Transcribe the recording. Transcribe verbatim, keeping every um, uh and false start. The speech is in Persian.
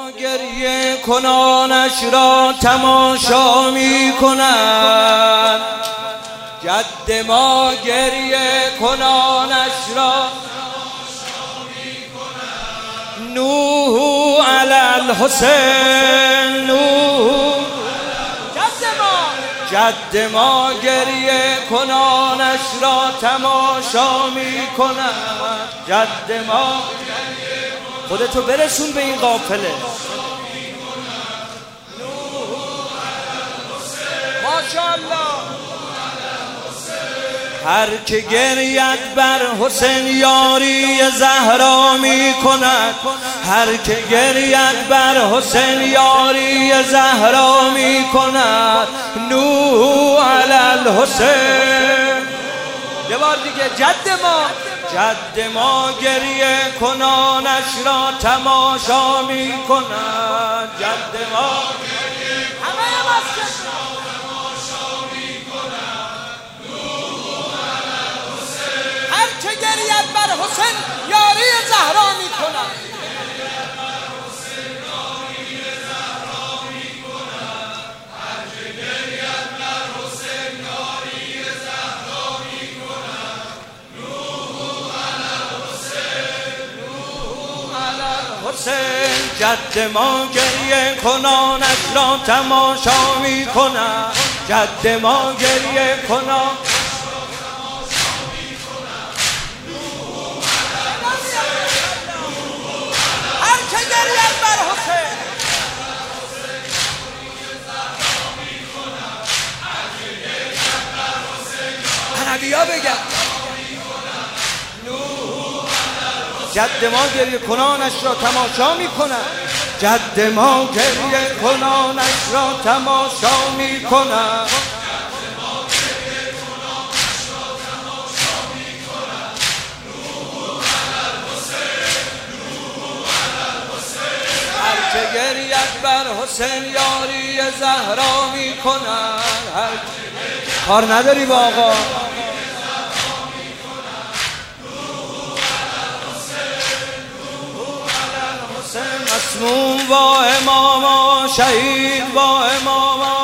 گریه کنانش را تماشا می کنند، جد ما گریه کنانش را تماشا می کنند. نوح علی الحسین، نوح جد ما، جد ما گریه کنانش را تماشا می کنند. جد ما خودتو برسون به این قافله. ماشاءالله. هر که گرید بر حسین یاری زهرا می کند، هر که گرید بر حسین یاری زهرا می کند. نوح علی الحسین. یه بار دیگه، جد ما، جد ما گریه کنانش را تماشا می کند. جد ما همه مسجد را تماشا می کند. نوح علی الحسین. هر که گرید بر حسین یاری زهرا می کند. حسین جد ما گریه کنانش را تماشا می کند. جد ما گریه کنان هر که گرید بر حسین عربیا بگن. جد ما گریه کنانش را تماشا می کند. جد ما گریه کنانش را تماشا می کند. هر که گرید بر حسین یاری زهرا می کند. کار نداری با آقا. مسموم با اماما، شهید با اماما.